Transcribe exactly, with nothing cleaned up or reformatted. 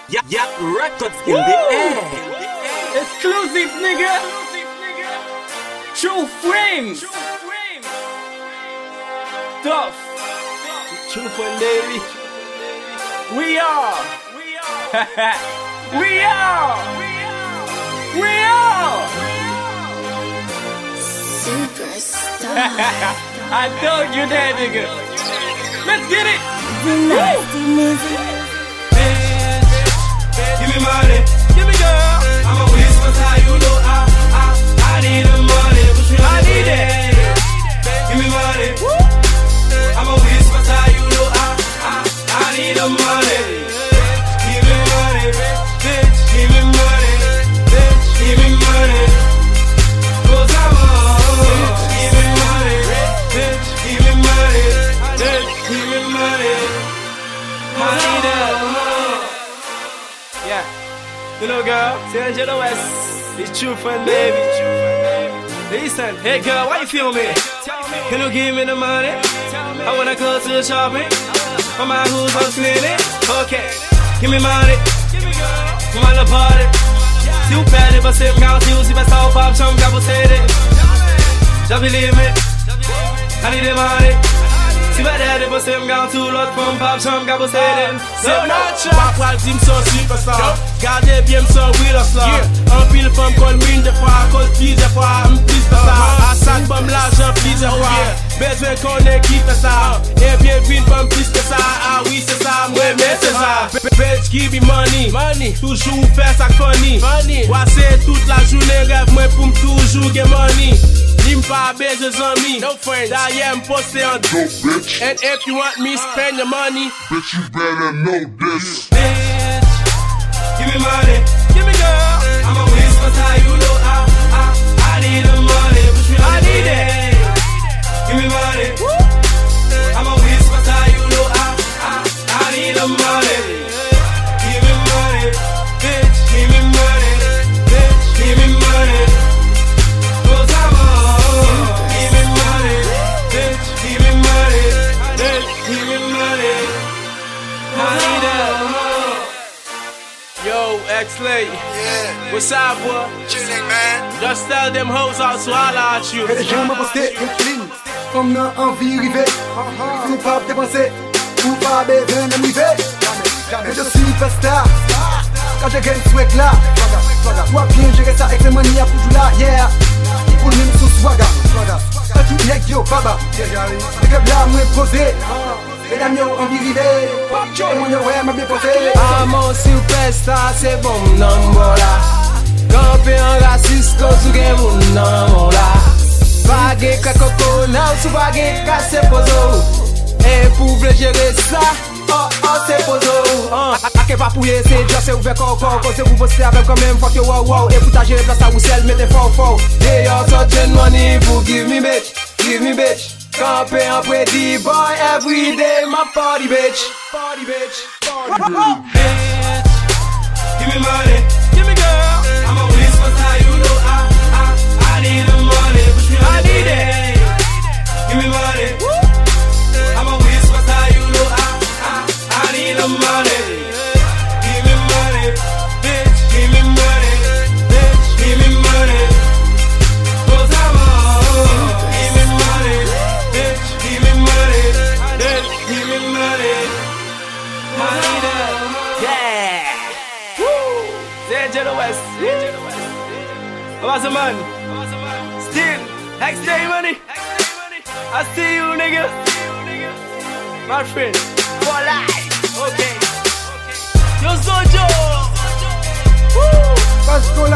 Yeah, yeah, records in the air. Exclusive, nigga. True frames. Tough. True for lady. We are. We are. We are. Superstar. I told you that, nigga. Let's get it. Nasty music. Give me money, Give me girl. I'm a whisper, how you know I, I, I need the money, but you I need it. Give me money, I'm a whisper, how you know I, I, I need the money. Give me money, bitch, give me money, bitch, give me money. Cause I'm on. Give me money, bitch, give me money, bitch, give me money. I need that. Yeah. You know, girl, say Angela West. It's true for baby. Listen, hey girl, why you feel me? Can you give me the money? I wanna go to the shopping. My man who's on cleaning. Okay, give me money. Come on the party. Si vous perdez, passez me garantie aussi parce que ça va pas me chambre qu'à posséder. J'en believe me. I need the money. Si vous perdez, passez me garantie l'autre femme pas me chambre qu'à posséder. C'est natural. Papa dit m'son superstar. Gardez bien m'son real star. Un pile femme qu'on mine de fois, cause pise de fois, m'pise de ça. A sac bam l'argent pise de fois. Besoin qu'on équipe ça. Et bien vite bam plus que ça. Ah oui c'est ça, moi mais c'est ça. Bitch give me money, money. Toujours faire ça funny. Funny. Passer toute la journée rêve moi pour m'toujours get money. Lim pas besoin d'amis. No friends. D'ailleurs m'poster en Yo, bitch, and if you want me spend your money. bitch, you better know this. Bitch, give me money. Give me girl. I'm a whisper, how you know I, I, I need the money, but you I need it. Give me money. I'm a whisper, how you know I, I, I need the money. Give me money, bitch, give me money, bitch, give me money. Cause I'm on. Give me money, bitch, give me money, bitch, give me money. I need that. Yo, X-Lay, Yeah, what's up, boy? chilling, man. Just tell them hoes I'll swallow at you. Et les gens m'ont posté une clean, comme n'a envie river. Nous pas dépenser, ou pas besoin de m'river. Mais je suis superstar, quand j'ai gagné swag là. Toi bien gérer ça avec les manies à pour là, yeah. Pour nous sous swaga. Pas tout nèg yo baba. Les gars là m'ont posé. Et la mienne envie river. Et mon yo ouais m'a bien posé. I'm a superstar, c'est bon number là. Campé en raciste, cause ou gen moun nan mon là. Bagé ka coco, now sou bagé ka se pozo. Et pour vle gérer ça, oh oh c'est pozo. A ke pa pouye, c'est just c'est ouvert encore. Cause vous postez avec quand même, fuck yo wow wow. Et pour ta gérer place à ou sel, mettez fort fort. They all touching money, pour give me bitch, give me bitch. Campé en pretty boy, every day my party bitch. Party bitch, party bitch. Bitch, give me money. Give me girl. I'm a whisper, how you know I, I, I need the money, but you I need it. Give me money. I'm a whisper, how you know I, I, I need the money. Give me money, bitch, give me money, bitch, give me money. Cause I'm on. Give me money, bitch, give me money, bitch, give me money. I need that. Yeah. Woo. Say Angela West. What's the man? Still, X-Day money. I see you, nigga. My friend, for life. Okay. Yo, Sojo. Woo. Parce qu'on